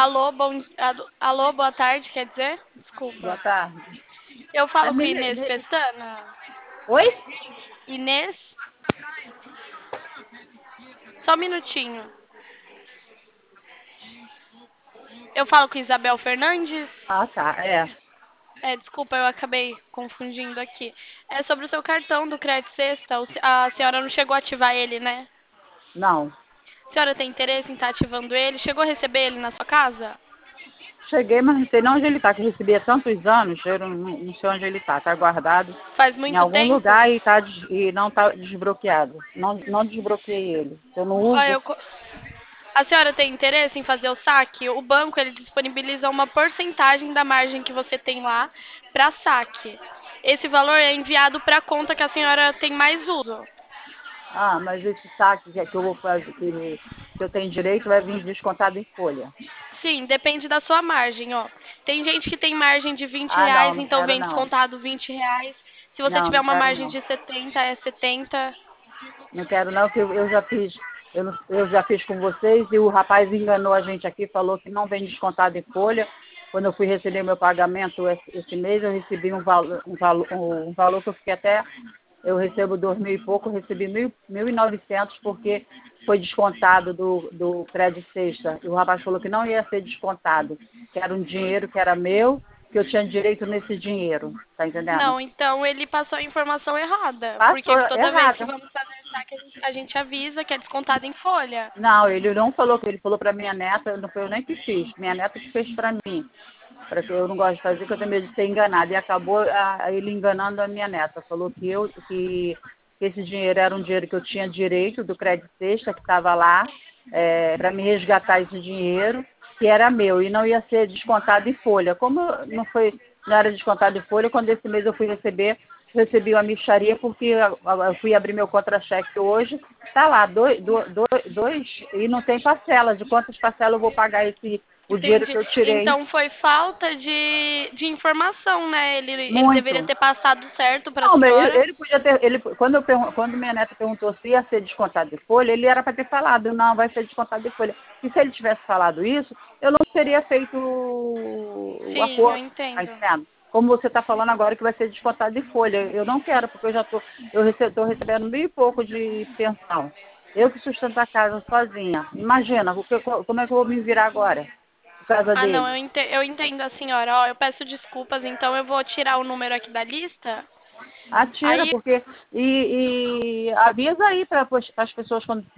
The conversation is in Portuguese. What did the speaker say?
Alô, alô, boa tarde, quer dizer? Boa Desculpa. tarde. Eu É, falo com Inês Pestana. Oi? Inês? Só um minutinho. Eu falo com Isabel Fernandes? Ah, tá. É. Desculpa, eu acabei confundindo aqui. É sobre o seu cartão do Crédito Sexta. A senhora não chegou a ativar ele, né? Não. A senhora tem interesse em estar ativando ele? Chegou a receber ele na sua casa? Cheguei, mas não sei nem onde ele está, que eu recebi há tantos anos, eu não sei onde ele está. Está guardado Faz em muito algum tempo? lugar e não está desbloqueado. Não desbloqueei ele. Eu não Olha, uso. a senhora tem interesse em fazer o saque? O banco ele disponibiliza uma porcentagem da margem que você tem lá para saque. Esse valor é enviado para a conta que a senhora tem mais uso. Ah, mas esse saque que eu vou fazer, que eu tenho direito, vai vir descontado em folha. Sim, depende da sua margem, ó. Tem gente que tem margem de 20 Ah, não, reais, não então quero vem não. descontado 20 reais. Se você Não, tiver não uma quero margem não. de 70, é 70. Não quero não, que eu já fiz, eu já fiz com vocês e o rapaz enganou a gente aqui, falou que não vem descontado em folha. Quando eu fui receber meu pagamento esse mês, eu recebi um valor que eu fiquei até, eu recebo 2.000 e pouco, eu recebi 1.900 porque foi descontado do crédito sexta. E o rapaz falou que não ia ser descontado, que era um dinheiro que era meu, que eu tinha direito nesse dinheiro, tá entendendo? Não, então ele passou a informação errada. Passou Porque toda vez que errado. vamos fazer saque, a gente avisa que é descontado em folha. Não, ele não falou que ele falou para minha neta, não foi eu nem que fiz, minha neta que fez para mim, para que eu não gosto de fazer, que eu tenho medo de ser enganada. E acabou ele enganando a minha neta. Falou que esse dinheiro era um dinheiro que eu tinha direito do crédito sexta, que estava lá, para me resgatar esse dinheiro, que era meu, e não ia ser descontado em folha. Como não era descontado em folha, quando esse mês eu fui recebi uma mixaria porque eu fui abrir meu contra-cheque hoje, tá lá, dois, e não tem parcela. De quantas parcelas eu vou pagar o dinheiro que Entendi. eu tirei? Então foi falta de informação, né? Ele deveria Muito. ter passado certo para a Não, mas senhora. ele podia ter, quando minha neta perguntou se ia ser descontado de folha, ele era para ter falado, não, vai ser descontado de folha. E se ele tivesse falado isso, eu não teria feito o Sim, eu acordo, tá entendo. entendendo? Como você está falando agora que vai ser descontado de folha. Eu não quero, porque estou recebendo 1.000 e pouco de pensão. Eu que sustento a casa sozinha. Imagina, como é que eu vou me virar agora? Por causa Ah, não, dele. eu entendo a senhora. Ó, eu peço desculpas, então eu vou tirar o número aqui da lista. Atira, Aí porque. E avisa aí para as pessoas quando